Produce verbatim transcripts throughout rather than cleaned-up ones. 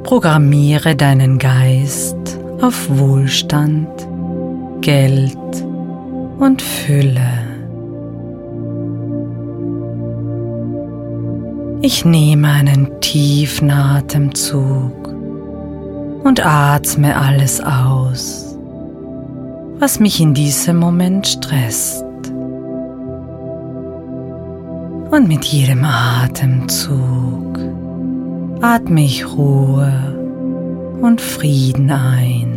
Programmiere deinen Geist auf Wohlstand, Geld und Fülle. Ich nehme einen tiefen Atemzug und atme alles aus, was mich in diesem Moment stresst. Und mit jedem Atemzug atme ich Ruhe und Frieden ein.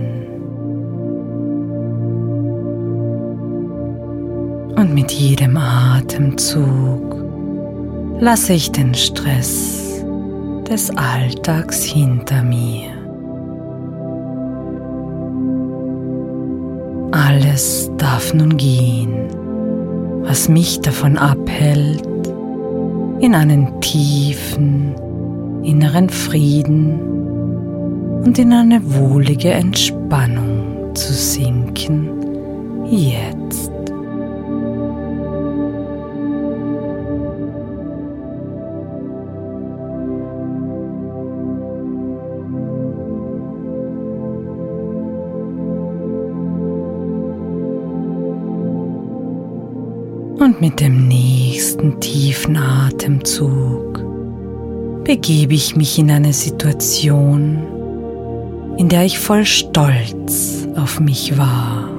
Und mit jedem Atemzug lasse ich den Stress des Alltags hinter mir. Alles darf nun gehen, was mich davon abhält, in einen tiefen inneren Frieden und in eine wohlige Entspannung zu sinken, jetzt. Und mit dem nächsten tiefen Atemzug begebe ich mich in eine Situation, in der ich voll Stolz auf mich war.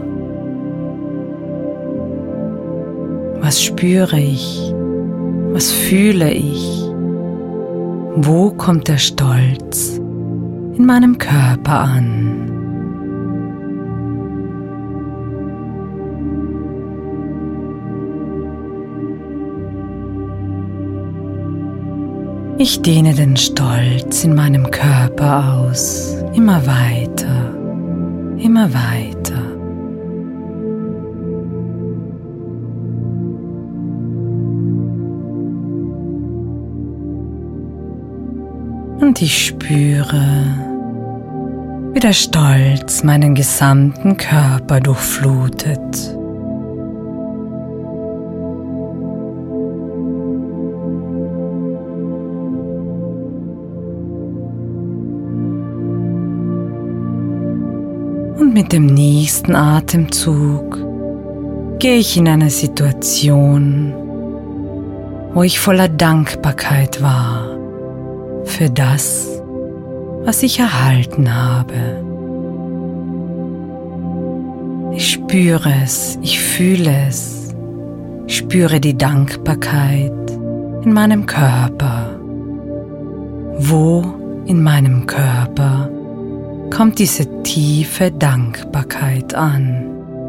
Was spüre ich? Was fühle ich? Wo kommt der Stolz in meinem Körper an? Ich dehne den Stolz in meinem Körper aus, immer weiter, immer weiter. Und ich spüre, wie der Stolz meinen gesamten Körper durchflutet. Und mit dem nächsten Atemzug gehe ich in eine Situation, wo ich voller Dankbarkeit war für das, was ich erhalten habe. Ich spüre es, ich fühle es, ich spüre die Dankbarkeit in meinem Körper. Wo in meinem Körper kommt diese tiefe Dankbarkeit an?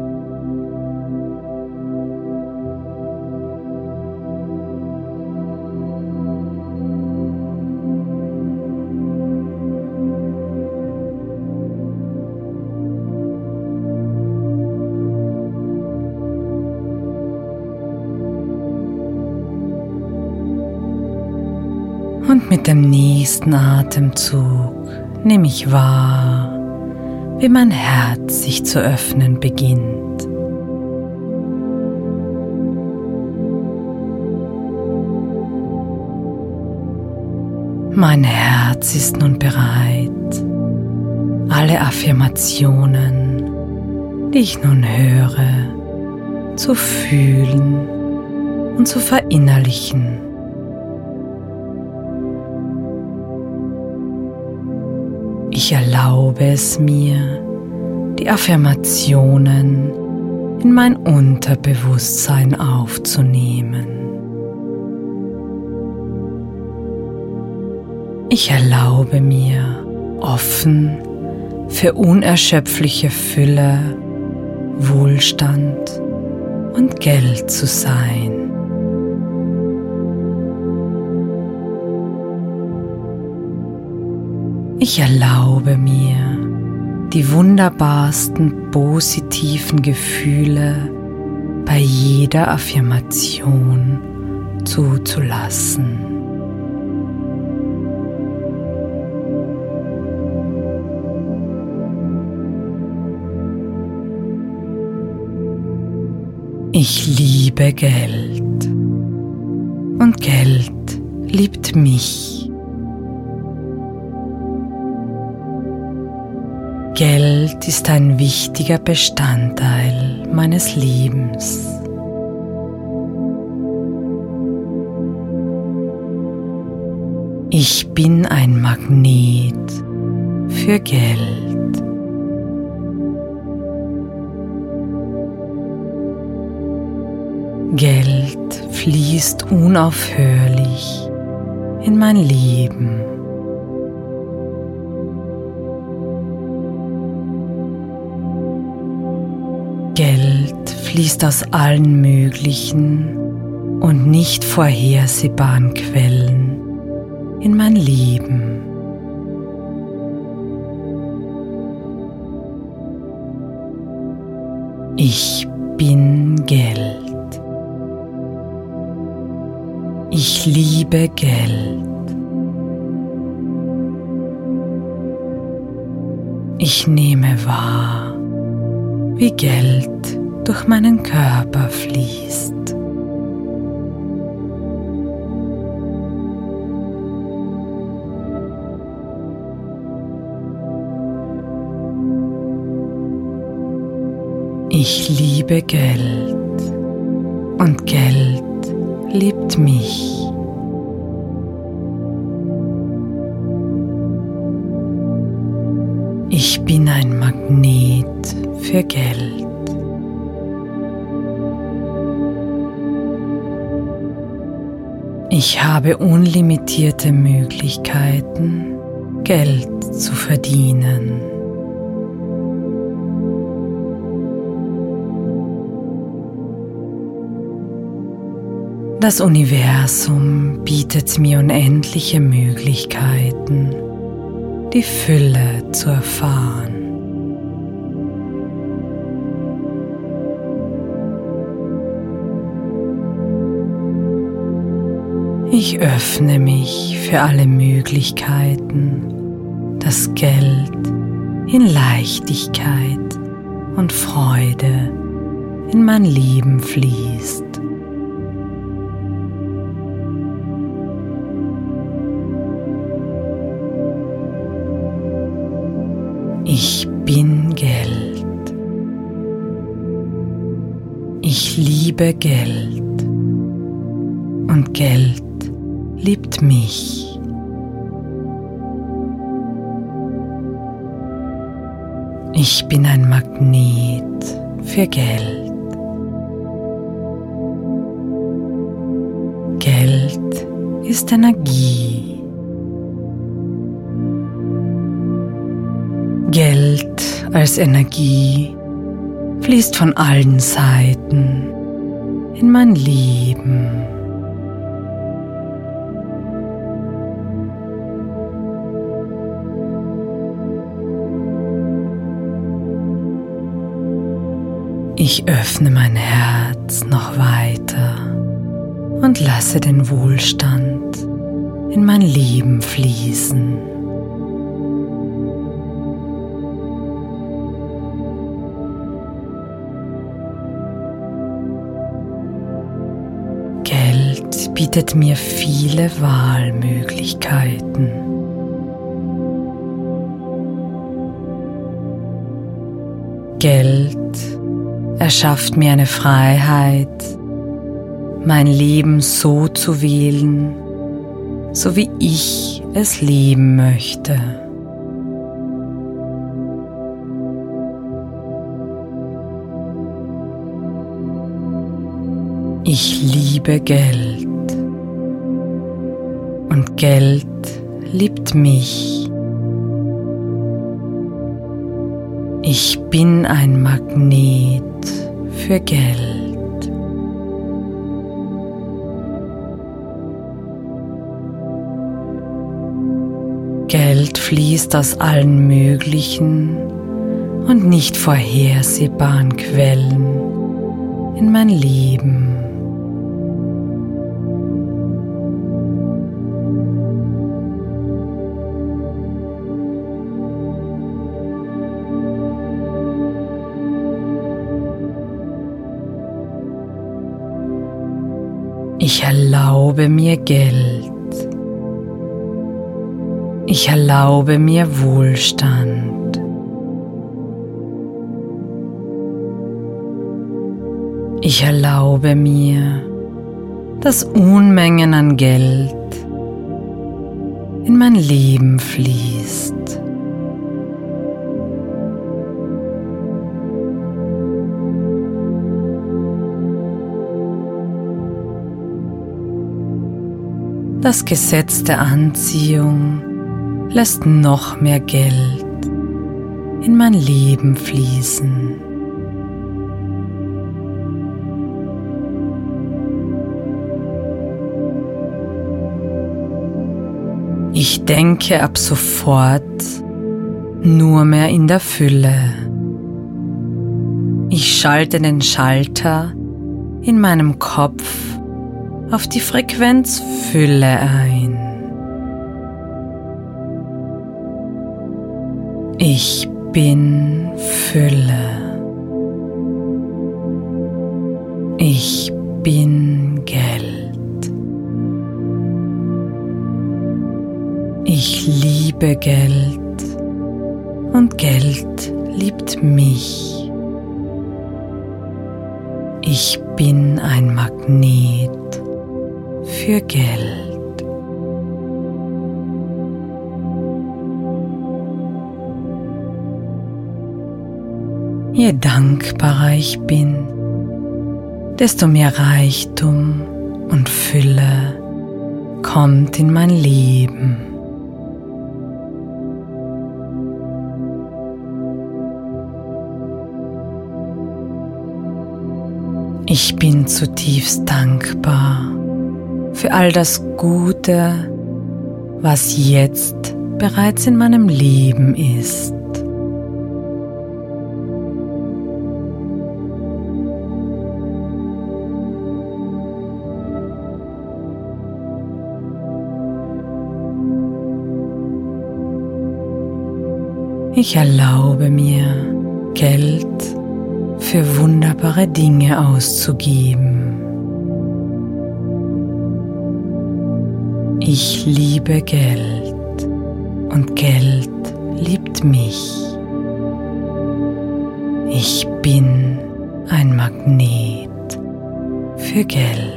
Und mit dem nächsten Atemzug nehme ich wahr, wie mein Herz sich zu öffnen beginnt. Mein Herz ist nun bereit, alle Affirmationen, die ich nun höre, zu fühlen und zu verinnerlichen. Ich erlaube es mir, die Affirmationen in mein Unterbewusstsein aufzunehmen. Ich erlaube mir, offen für unerschöpfliche Fülle, Wohlstand und Geld zu sein. Ich erlaube mir, die wunderbarsten positiven Gefühle bei jeder Affirmation zuzulassen. Ich liebe Geld und Geld liebt mich. Geld ist ein wichtiger Bestandteil meines Lebens. Ich bin ein Magnet für Geld. Geld fließt unaufhörlich in mein Leben. Geld fließt aus allen möglichen und nicht vorhersehbaren Quellen in mein Leben. Ich bin Geld. Ich liebe Geld. Ich nehme wahr, wie Geld durch meinen Körper fließt. Ich liebe Geld und Geld liebt mich. Ich bin ein Magnet für Geld. Ich habe unlimitierte Möglichkeiten, Geld zu verdienen. Das Universum bietet mir unendliche Möglichkeiten, die Fülle zu erfahren. Ich öffne mich für alle Möglichkeiten, dass Geld in Leichtigkeit und Freude in mein Leben fließt. Ich bin Geld. Ich liebe Geld und Geld liebt mich. Ich bin ein Magnet für Geld. Geld ist Energie. Geld als Energie fließt von allen Seiten in mein Leben. Ich öffne mein Herz noch weiter und lasse den Wohlstand in mein Leben fließen. Geld bietet mir viele Wahlmöglichkeiten. Geld erschafft mir eine Freiheit, mein Leben so zu wählen, so wie ich es leben möchte. Ich liebe Geld und Geld liebt mich. Ich bin ein Magnet für Geld. Geld fließt aus allen möglichen und nicht vorhersehbaren Quellen in mein Leben. Ich erlaube mir Geld. Ich erlaube mir Wohlstand. Ich erlaube mir, dass Unmengen an Geld in mein Leben fließt. Das Gesetz der Anziehung lässt noch mehr Geld in mein Leben fließen. Ich denke ab sofort nur mehr in der Fülle. Ich schalte den Schalter in meinem Kopf auf die Frequenz Fülle ein. Ich bin Fülle. Ich bin Geld. Ich liebe Geld und Geld liebt mich. Ich bin ein Magnet für Geld. Je dankbarer ich bin, desto mehr Reichtum und Fülle kommt in mein Leben. Ich bin zutiefst dankbar für all das Gute, was jetzt bereits in meinem Leben ist. Ich erlaube mir, Geld für wunderbare Dinge auszugeben. Ich liebe Geld und Geld liebt mich. Ich bin ein Magnet für Geld.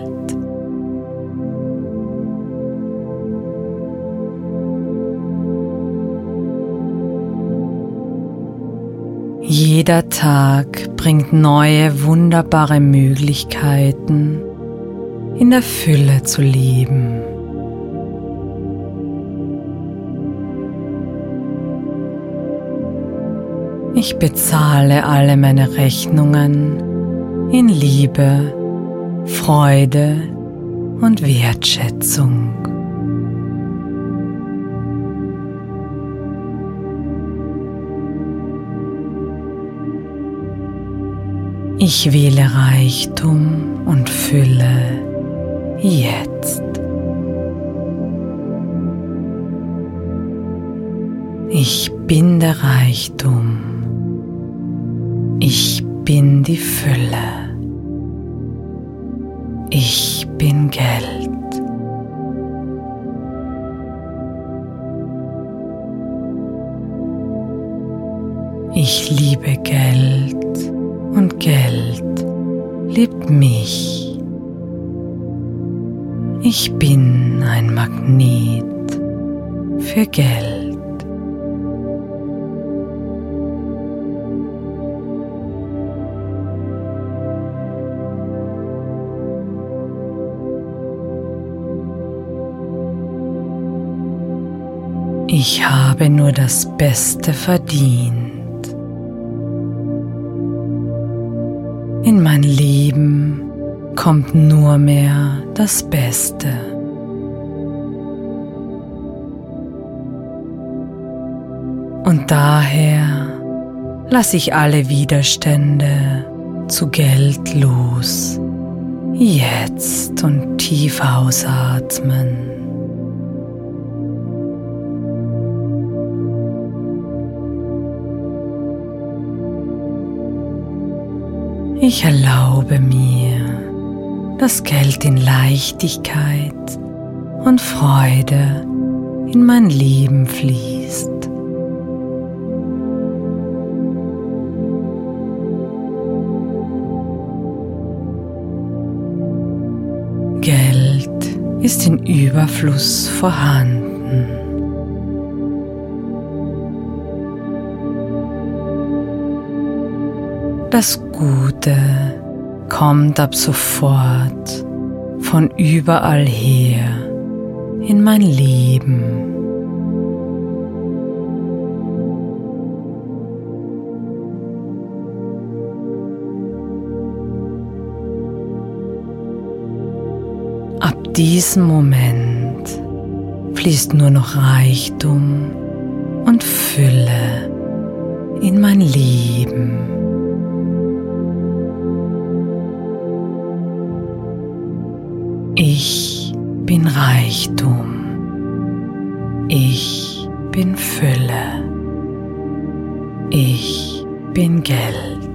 Jeder Tag bringt neue, wunderbare Möglichkeiten, in der Fülle zu leben. Ich bezahle alle meine Rechnungen in Liebe, Freude und Wertschätzung. Ich wähle Reichtum und Fülle jetzt. Ich bin der Reichtum. Ich bin die Fülle. Ich bin Geld. Ich liebe Geld und Geld liebt mich. Ich bin ein Magnet für Geld. Ich habe nur das Beste verdient. In mein Leben kommt nur mehr das Beste. Und daher lasse ich alle Widerstände zu Geld los. Jetzt und tief ausatmen. Ich erlaube mir, dass Geld in Leichtigkeit und Freude in mein Leben fließt. Geld ist in Überfluss vorhanden. Das Gute kommt ab sofort von überall her in mein Leben. Ab diesem Moment fließt nur noch Reichtum und Fülle in mein Leben. Ich bin Reichtum. Ich bin Fülle. Ich bin Geld.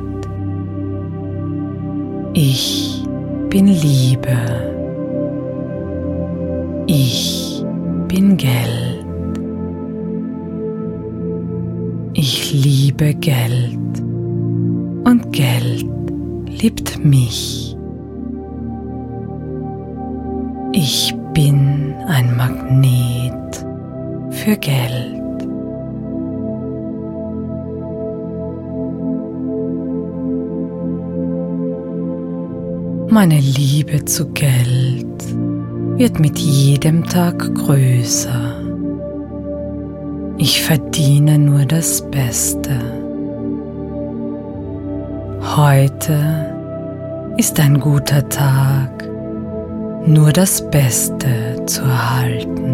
Ich bin Liebe. Ich bin Geld. Ich liebe Geld und Geld liebt mich. Ich bin ein Magnet für Geld. Meine Liebe zu Geld wird mit jedem Tag größer. Ich verdiene nur das Beste. Heute ist ein guter Tag, nur das Beste zu erhalten.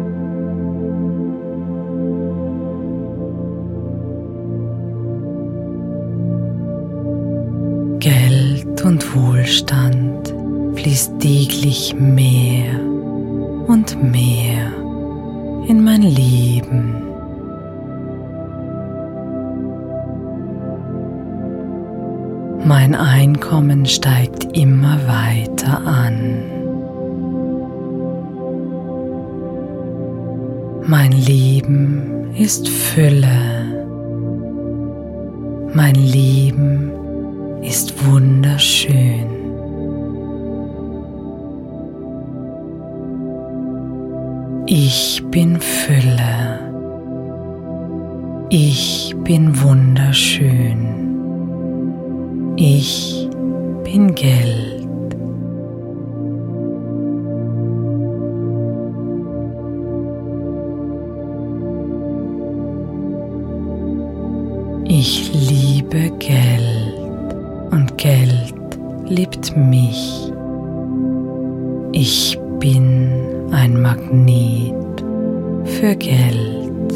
Geld und Wohlstand fließt täglich mehr und mehr in mein Leben. Mein Einkommen steigt immer weiter an. Mein Leben ist Fülle. Mein Leben ist wunderschön. Ich bin Fülle. Ich bin wunderschön. Ich bin Geld. Ich liebe Geld und Geld liebt mich. Ich bin ein Magnet für Geld.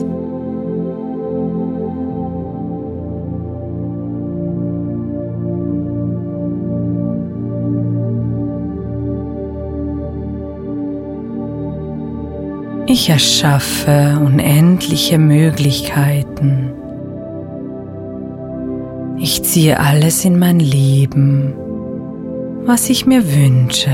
Ich erschaffe unendliche Möglichkeiten. Ich ziehe alles in mein Leben, was ich mir wünsche.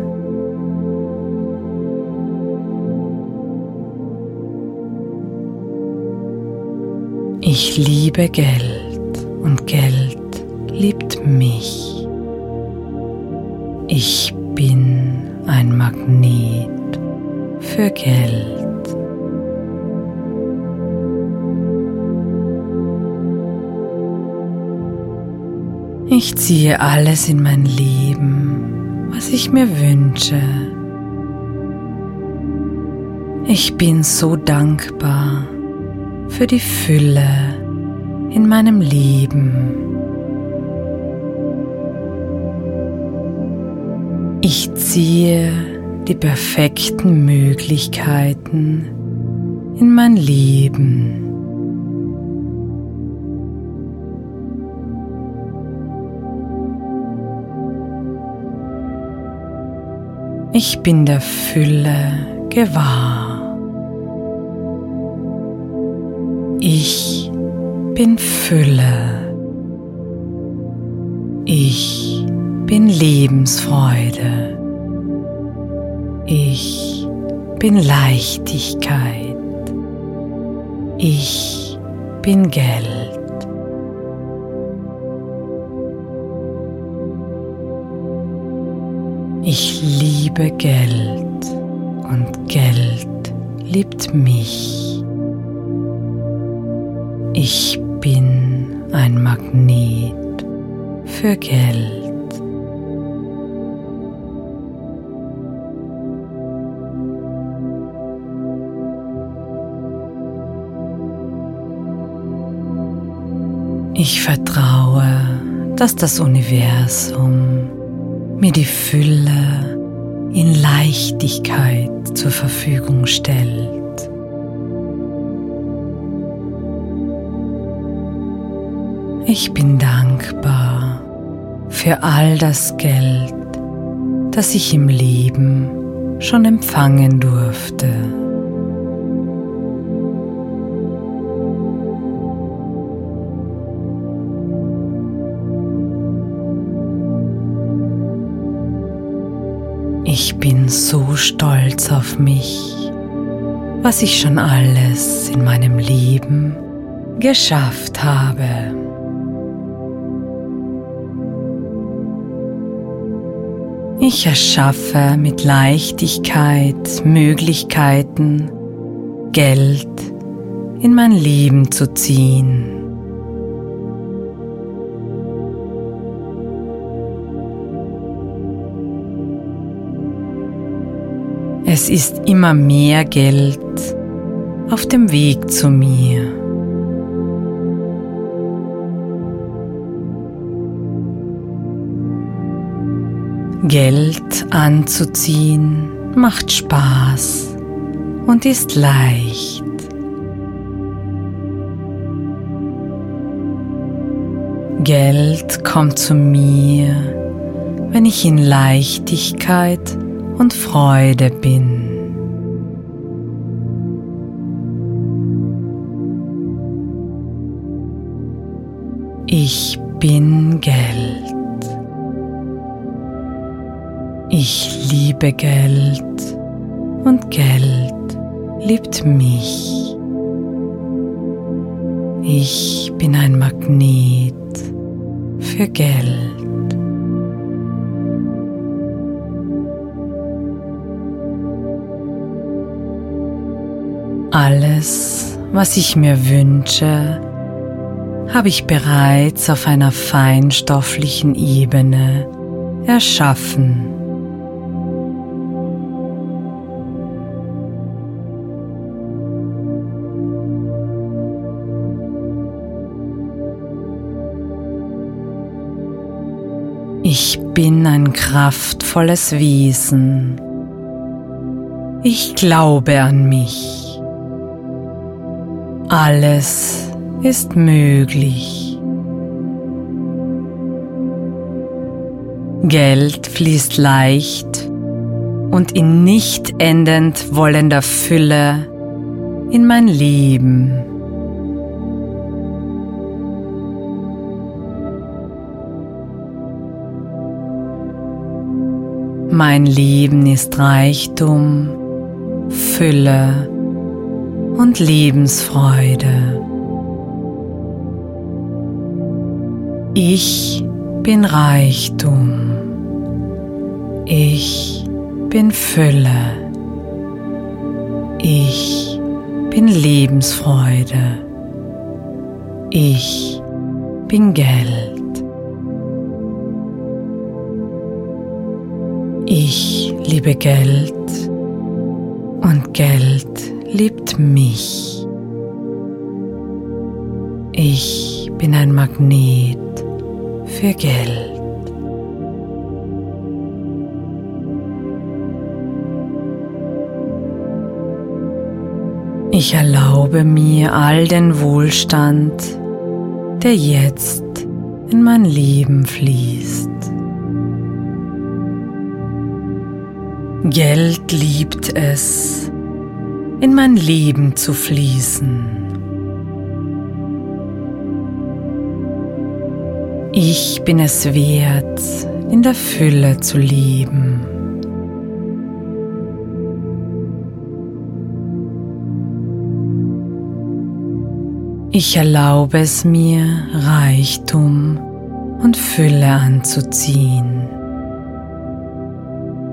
Ich liebe Geld und Geld liebt mich. Ich bin ein Magnet für Geld. Ich ziehe alles in mein Leben, was ich mir wünsche. Ich bin so dankbar für die Fülle in meinem Leben. Ich ziehe die perfekten Möglichkeiten in mein Leben. Ich bin der Fülle gewahr. Ich bin Fülle. Ich bin Lebensfreude. Ich bin Leichtigkeit. Ich bin Geld. Ich liebe Geld und Geld liebt mich. Ich bin ein Magnet für Geld. Ich vertraue, dass das Universum mir die Fülle in Leichtigkeit zur Verfügung stellt. Ich bin dankbar für all das Geld, das ich im Leben schon empfangen durfte. Ich bin so stolz auf mich, was ich schon alles in meinem Leben geschafft habe. Ich erschaffe mit Leichtigkeit Möglichkeiten, Geld in mein Leben zu ziehen. Es ist immer mehr Geld auf dem Weg zu mir. Geld anzuziehen macht Spaß und ist leicht. Geld kommt zu mir, wenn ich in Leichtigkeit und Freude bin. Ich bin Geld. Ich liebe Geld und Geld liebt mich. Ich bin ein Magnet für Geld. Alles, was ich mir wünsche, habe ich bereits auf einer feinstofflichen Ebene erschaffen. Ich bin ein kraftvolles Wesen. Ich glaube an mich. Alles ist möglich. Geld fließt leicht und in nicht endend wollender Fülle in mein Leben. Mein Leben ist Reichtum, Fülle und Lebensfreude. Ich bin Reichtum. Ich bin Fülle. Ich bin Lebensfreude. Ich bin Geld. Ich liebe Geld und Geld liebt mich. Ich bin ein Magnet für Geld. Ich erlaube mir all den Wohlstand, der jetzt in mein Leben fließt. Geld liebt es, in mein Leben zu fließen. Ich bin es wert, in der Fülle zu leben. Ich erlaube es mir, Reichtum und Fülle anzuziehen.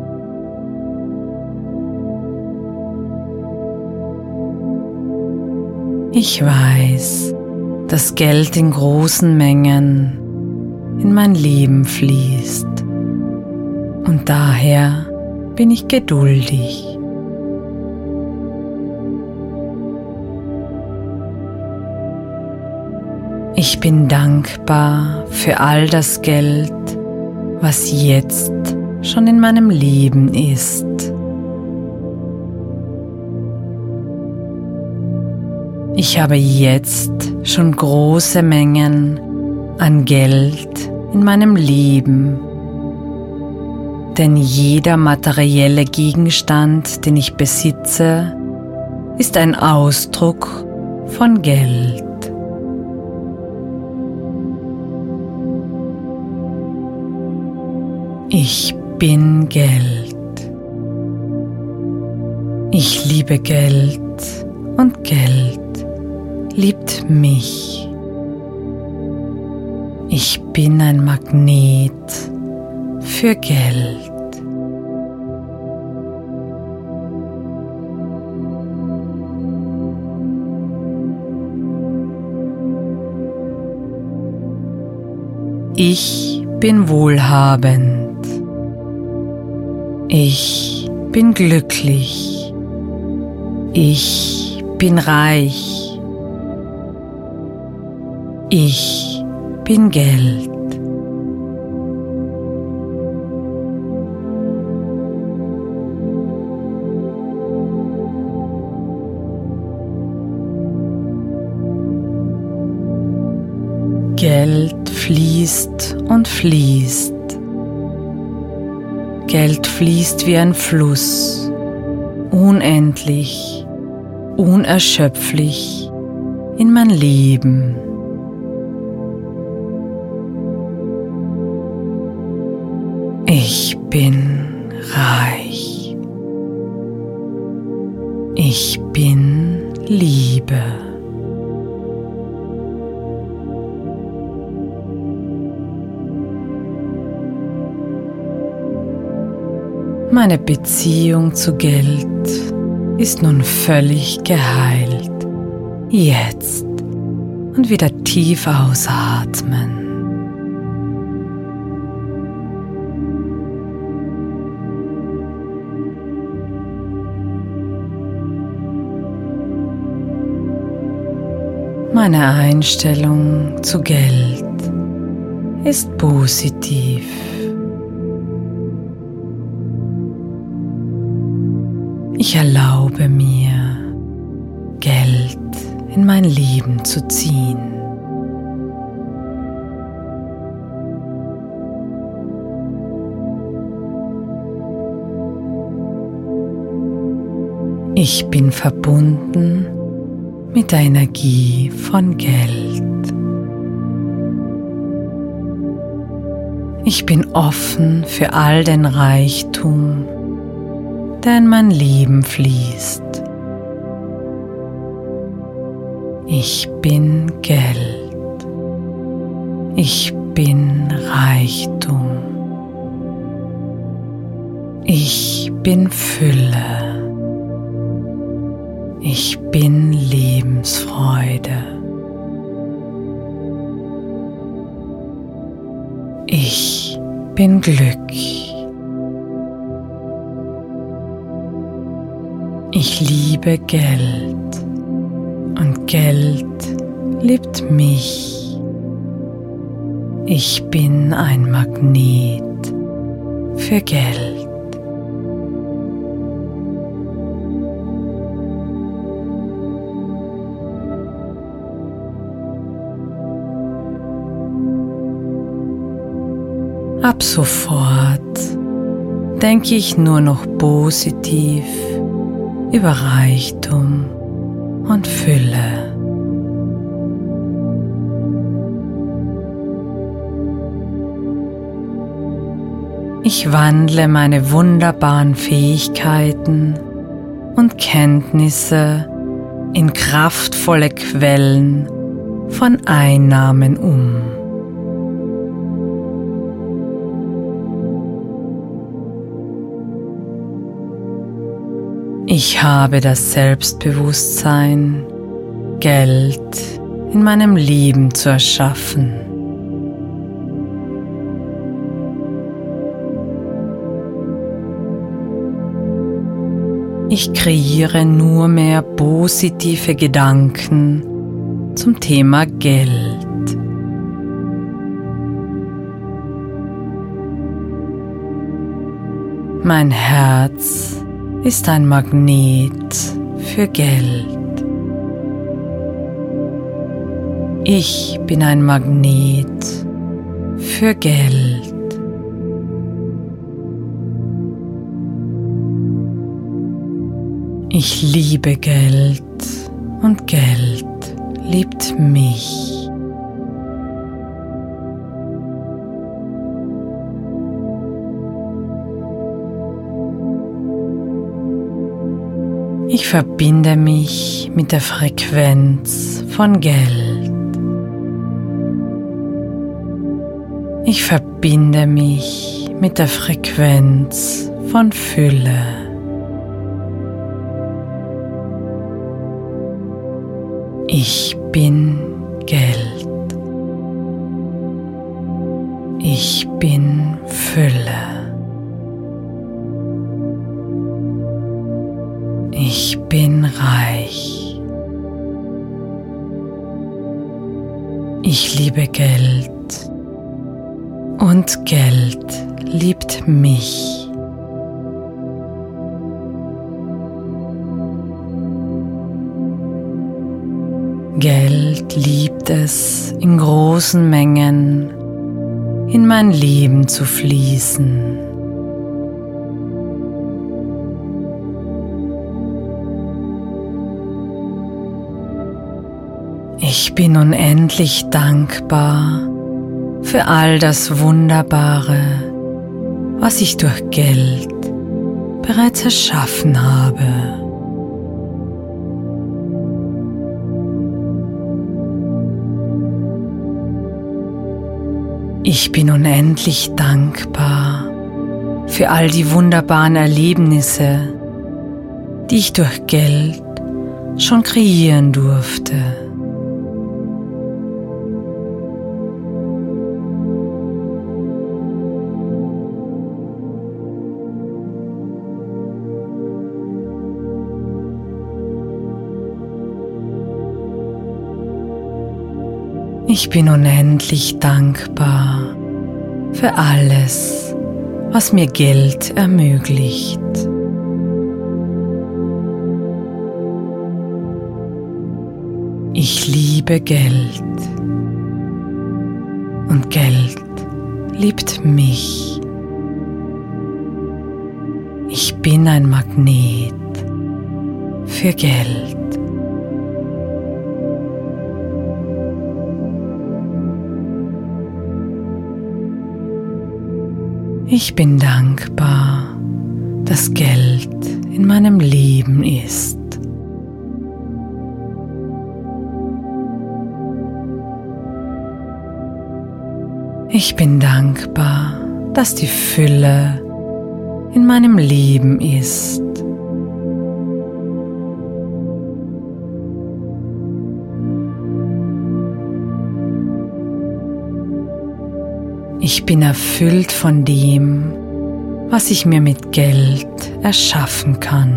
Ich weiß, dass Geld in großen Mengen in mein Leben fließt und daher bin ich geduldig. Ich bin dankbar für all das Geld, was jetzt schon in meinem Leben ist. Ich habe jetzt schon große Mengen an Geld in meinem Leben, denn jeder materielle Gegenstand, den ich besitze, ist ein Ausdruck von Geld. Ich bin Geld. Ich liebe Geld und Geld liebt mich. Ich bin ein Magnet für Geld. Ich bin wohlhabend. Ich bin glücklich. Ich bin reich. Ich bin Geld. Geld fließt und fließt. Geld fließt wie ein Fluss, unendlich, unerschöpflich in mein Leben. Ich bin reich. Ich bin Liebe. Meine Beziehung zu Geld ist nun völlig geheilt. Jetzt und wieder tief ausatmen. Meine Einstellung zu Geld ist positiv. Ich erlaube mir, Geld in mein Leben zu ziehen. Ich bin verbunden mit der Energie von Geld. Ich bin offen für all den Reichtum, der in mein Leben fließt. Ich bin Geld. Ich bin Reichtum. Ich bin Fülle. Ich bin Lebensfreude. Ich bin Glück. Ich liebe Geld und Geld liebt mich. Ich bin ein Magnet für Geld. Ab sofort denke ich nur noch positiv über Reichtum und Fülle. Ich wandle meine wunderbaren Fähigkeiten und Kenntnisse in kraftvolle Quellen von Einnahmen um. Ich habe das Selbstbewusstsein, Geld in meinem Leben zu erschaffen. Ich kreiere nur mehr positive Gedanken zum Thema Geld. Mein Herz ist ein Magnet für Geld. Ich bin ein Magnet für Geld. Ich liebe Geld und Geld liebt mich. Ich verbinde mich mit der Frequenz von Geld. Ich verbinde mich mit der Frequenz von Fülle. Ich bin Geld. Ich bin Fülle. Ich bin reich. Ich liebe Geld und Geld liebt mich. Geld liebt es, in großen Mengen in mein Leben zu fließen. Ich bin unendlich dankbar für all das Wunderbare, was ich durch Geld bereits erschaffen habe. Ich bin unendlich dankbar für all die wunderbaren Erlebnisse, die ich durch Geld schon kreieren durfte. Ich bin unendlich dankbar für alles, was mir Geld ermöglicht. Ich liebe Geld und Geld liebt mich. Ich bin ein Magnet für Geld. Ich bin dankbar, dass Geld in meinem Leben ist. Ich bin dankbar, dass die Fülle in meinem Leben ist. Ich bin erfüllt von dem, was ich mir mit Geld erschaffen kann.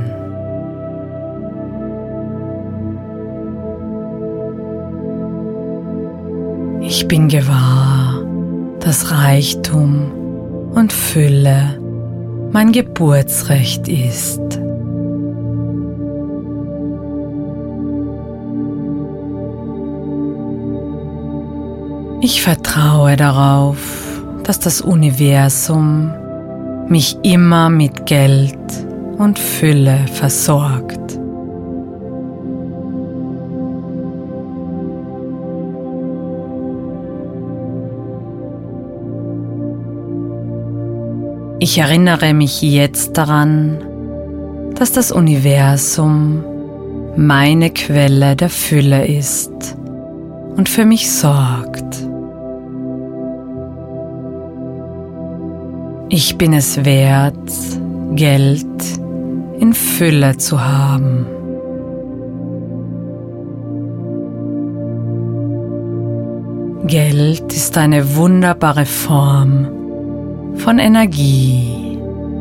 Ich bin gewahr, dass Reichtum und Fülle mein Geburtsrecht ist. Ich vertraue darauf, dass das Universum mich immer mit Geld und Fülle versorgt. Ich erinnere mich jetzt daran, dass das Universum meine Quelle der Fülle ist und für mich sorgt. Ich bin es wert, Geld in Fülle zu haben. Geld ist eine wunderbare Form von Energie.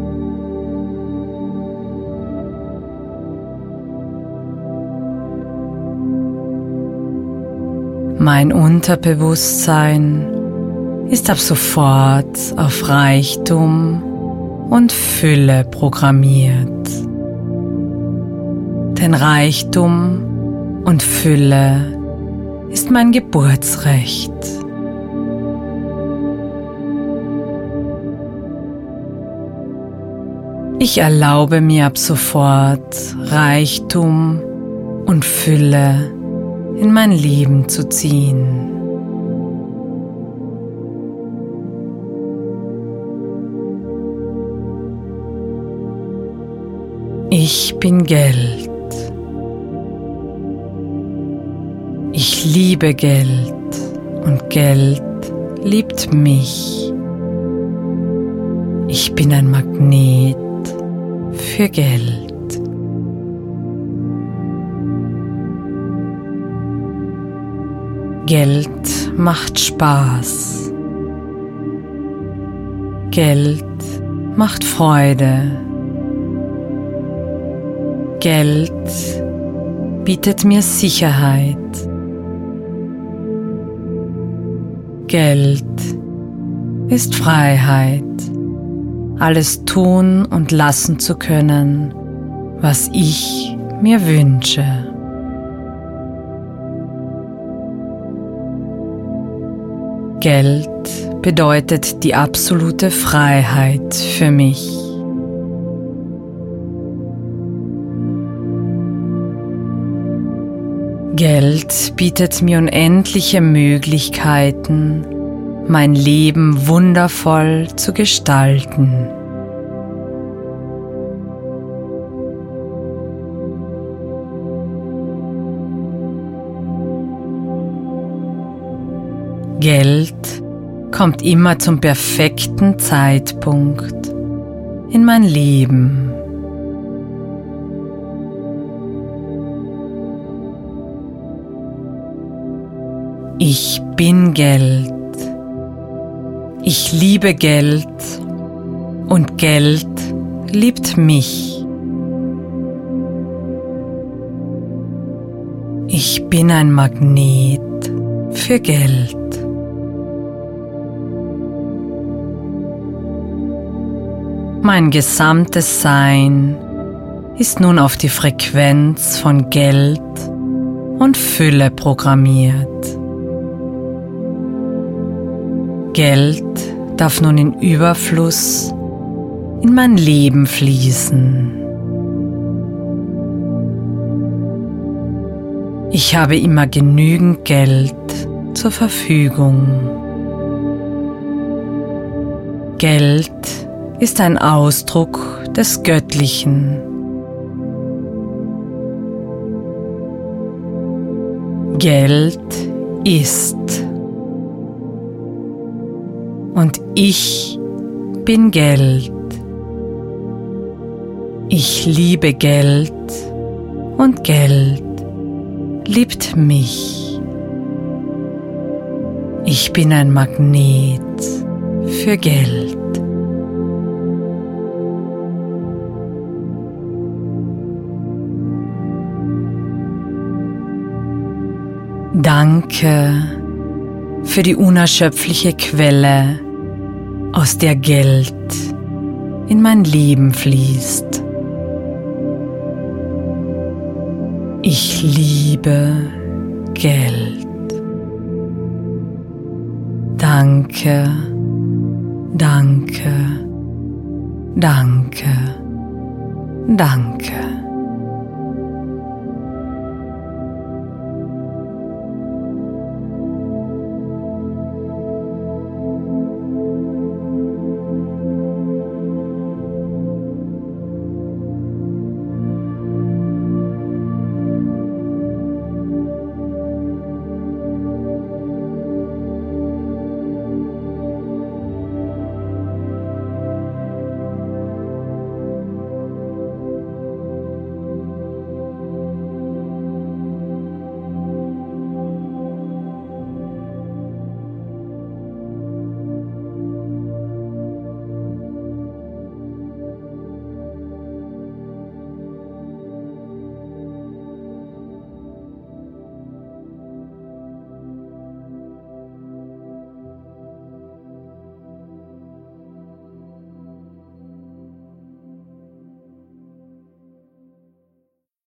Mein Unterbewusstsein ist ab sofort auf Reichtum und Fülle programmiert. Denn Reichtum und Fülle ist mein Geburtsrecht. Ich erlaube mir ab sofort Reichtum und Fülle in mein Leben zu ziehen. Ich bin Geld. Ich liebe Geld und Geld liebt mich. Ich bin ein Magnet für Geld. Geld macht Spaß. Geld macht Freude. Geld bietet mir Sicherheit. Geld ist Freiheit, alles tun und lassen zu können, was ich mir wünsche. Geld bedeutet die absolute Freiheit für mich. Geld bietet mir unendliche Möglichkeiten, mein Leben wundervoll zu gestalten. Geld kommt immer zum perfekten Zeitpunkt in mein Leben. Ich bin Geld. Ich liebe Geld und Geld liebt mich. Ich bin ein Magnet für Geld. Mein gesamtes Sein ist nun auf die Frequenz von Geld und Fülle programmiert. Geld darf nun in Überfluss in mein Leben fließen. Ich habe immer genügend Geld zur Verfügung. Geld ist ein Ausdruck des Göttlichen. Geld ist. Und ich bin Geld. Ich liebe Geld und Geld liebt mich. Ich bin ein Magnet für Geld. Danke für die unerschöpfliche Quelle, aus der Geld in mein Leben fließt. Ich liebe Geld. Danke, danke, danke, danke.